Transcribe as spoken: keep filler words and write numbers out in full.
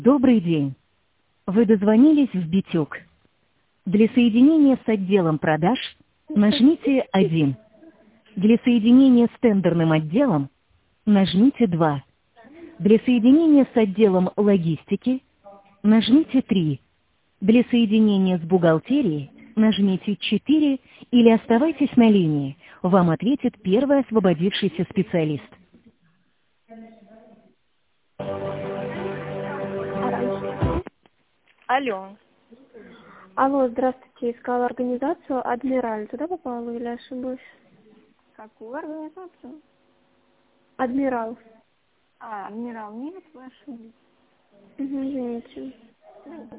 Добрый день. Вы дозвонились в Битюк. Для соединения с отделом продаж нажмите один. Для соединения с тендерным отделом нажмите два. Для соединения с отделом логистики нажмите три. Для соединения с бухгалтерией нажмите четыре или оставайтесь на линии. Вам ответит первый освободившийся специалист. А раньше? Алло. Алло, здравствуйте. Искала организацию «Адмираль». Туда попала или ошиблась? Какую организацию? «Адмирал». А, адмирал, нет, вы ошиблись. Угу, извините.